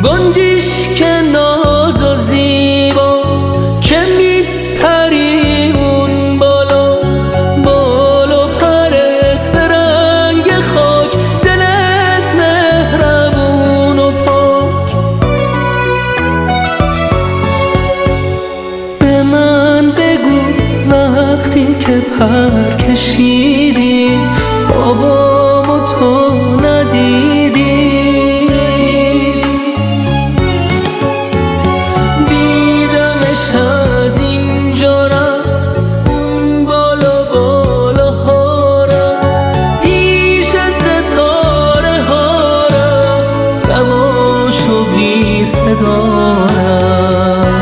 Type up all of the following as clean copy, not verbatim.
گنجیش که ناز و زیبا که میپری اون بالا، بالا پرت به رنگ خاک، دلت مهربون و پاک. به من بگو وقتی که پر کشیدی بابامو تو ندیدی، دیدمش از اینجا رفت اون بالا بالاها رفت، پیش ستاره ها رفت، رواشو بی صدا رفت.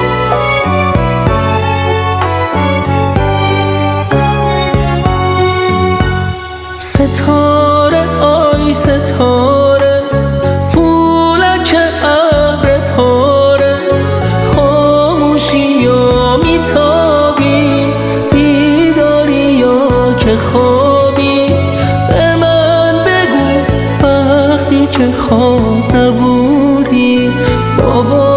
ستاره آی ستاره، پولک ابر پاره، خاموشی یا میتابی، بیداری یا که خوابی. به من بگو وقتی که خواب نبودی بابا